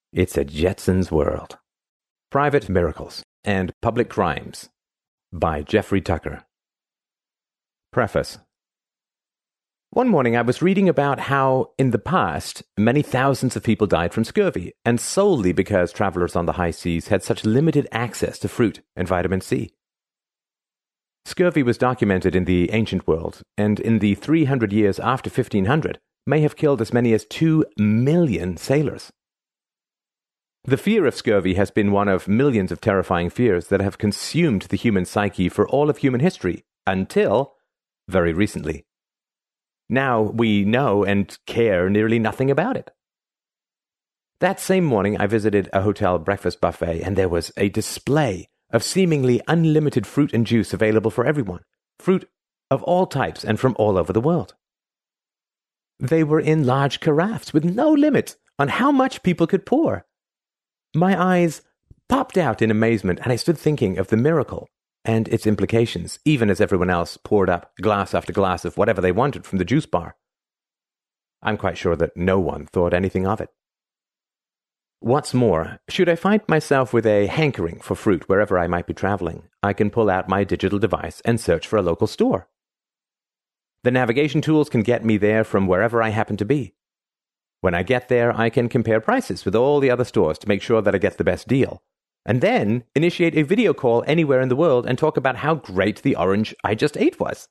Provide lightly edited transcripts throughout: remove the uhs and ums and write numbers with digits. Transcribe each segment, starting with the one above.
It's a Jetsons world. Private Miracles and Public Crimes by Jeffrey Tucker. Preface. One morning I was reading about how, in the past, many thousands of people died from scurvy, and solely because travelers on the high seas had such limited access to fruit and vitamin C. Scurvy was documented in the ancient world, and in the 300 years after 1500, may have killed as many as 2 million sailors. The fear of scurvy has been one of millions of terrifying fears that have consumed the human psyche for all of human history, until very recently. Now we know and care nearly nothing about it. That same morning I visited a hotel breakfast buffet, and there was a display of seemingly unlimited fruit and juice available for everyone, fruit of all types and from all over the world. They were in large carafes with no limit on how much people could pour. My eyes popped out in amazement, and I stood thinking of the miracle and its implications, even as everyone else poured up glass after glass of whatever they wanted from the juice bar. I'm quite sure that no one thought anything of it. What's more, should I find myself with a hankering for fruit wherever I might be traveling, I can pull out my digital device and search for a local store. The navigation tools can get me there from wherever I happen to be. When I get there, I can compare prices with all the other stores to make sure that I get the best deal, and then initiate a video call anywhere in the world and talk about how great the orange I just ate was.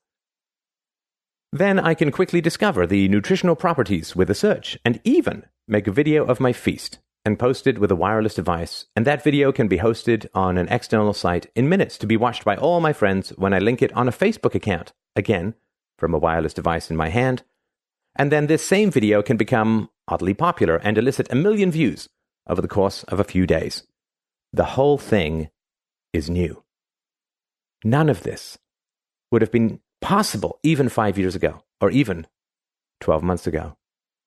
Then I can quickly discover the nutritional properties with a search, and even make a video of my feast and post it with a wireless device, and that video can be hosted on an external site in minutes to be watched by all my friends when I link it on a Facebook account, again, from a wireless device in my hand. And then this same video can become oddly popular and elicit 1 million views over the course of a few days. The whole thing is new. None of this would have been possible even 5 years ago, or even 12 months ago.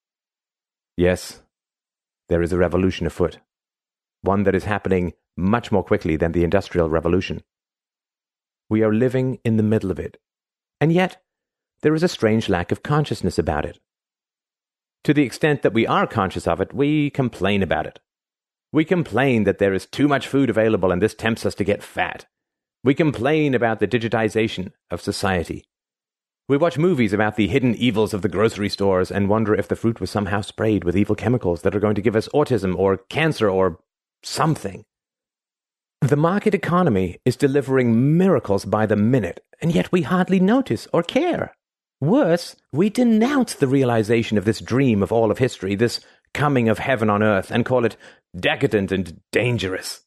Yes, there is a revolution afoot, one that is happening much more quickly than the Industrial Revolution. We are living in the middle of it, and yet there is a strange lack of consciousness about it. To the extent that we are conscious of it, we complain about it. We complain that there is too much food available and this tempts us to get fat. We complain about the digitization of society. We watch movies about the hidden evils of the grocery stores and wonder if the fruit was somehow sprayed with evil chemicals that are going to give us autism or cancer or something. The market economy is delivering miracles by the minute, and yet we hardly notice or care. Worse, we denounce the realization of this dream of all of history, this coming of heaven on earth, and call it decadent and dangerous.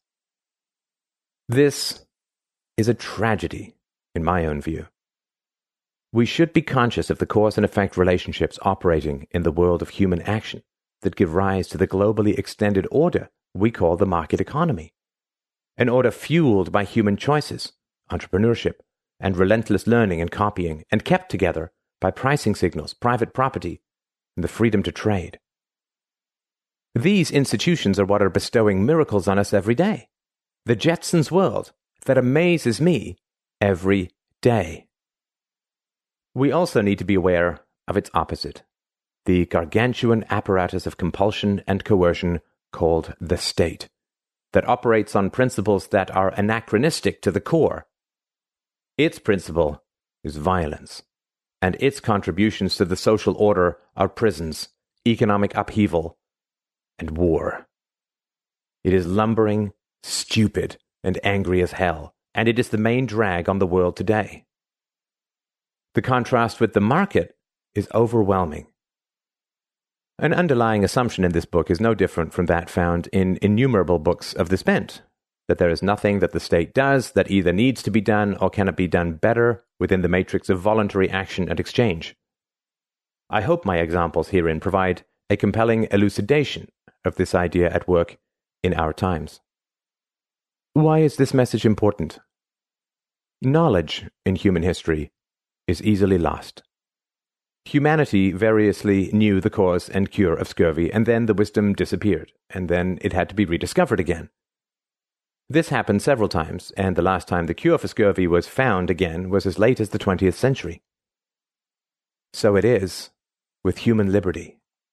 This is a tragedy, in my own view. We should be conscious of the cause and effect relationships operating in the world of human action that give rise to the globally extended order we call the market economy. An order fueled by human choices, entrepreneurship, and relentless learning and copying, and kept together by pricing signals, private property, and the freedom to trade. These institutions are what are bestowing miracles on us every day. The Jetsons world that amazes me every day. We also need to be aware of its opposite, the gargantuan apparatus of compulsion and coercion called the state, that operates on principles that are anachronistic to the core. Its principle is violence, and its contributions to the social order are prisons, economic upheaval, and war. It is lumbering, stupid, and angry as hell, and it is the main drag on the world today. The contrast with the market is overwhelming. An underlying assumption in this book is no different from that found in innumerable books of this bent, that there is nothing that the state does that either needs to be done or cannot be done better within the matrix of voluntary action and exchange. I hope my examples herein provide a compelling elucidation of this idea at work in our times. Why is this message important? Knowledge in human history is easily lost. Humanity variously knew the cause and cure of scurvy, and then the wisdom disappeared, and then it had to be rediscovered again. This happened several times, and the last time the cure for scurvy was found again was as late as the 20th century. So it is with human liberty.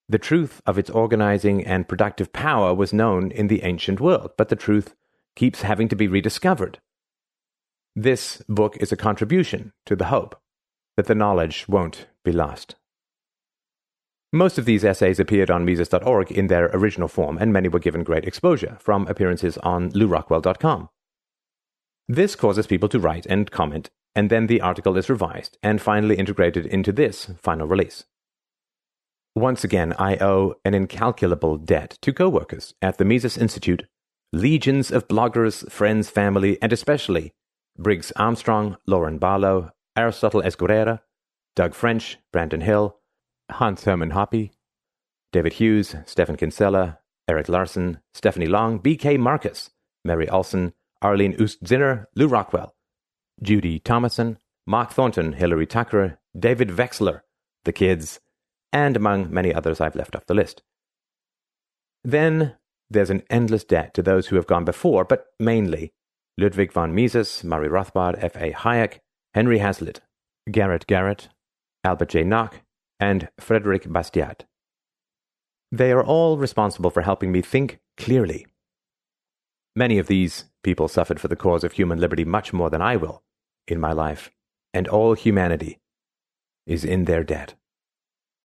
The truth of its organizing and productive power was known in the ancient world, but the truth keeps having to be rediscovered. This book is a contribution to the hope that the knowledge won't be lost. Most of these essays appeared on Mises.org in their original form, and many were given great exposure from appearances on LewRockwell.com. This causes people to write and comment, and then the article is revised and finally integrated into this final release. Once again, I owe an incalculable debt to co-workers at the Mises Institute, legions of bloggers, friends, family, and especially Briggs Armstrong, Lauren Barlow, Aristotle Escurera, Doug French, Brandon Hill, Hans Hermann Hoppe, David Hughes, Stefan Kinsella, Eric Larson, Stephanie Long, B.K. Marcus, Mary Olson, Arlene Oostzinner, Lew Rockwell, Judy Thomason, Mark Thornton, Hilary Tucker, David Vexler, the kids, and among many others I've left off the list. Then there's an endless debt to those who have gone before, but mainly Ludwig von Mises, Murray Rothbard, F.A. Hayek, Henry Hazlitt, Garrett Garrett, Albert J. Nock, and Frederick Bastiat. They are all responsible for helping me think clearly. Many of these people suffered for the cause of human liberty much more than I will in my life, and all humanity is in their debt.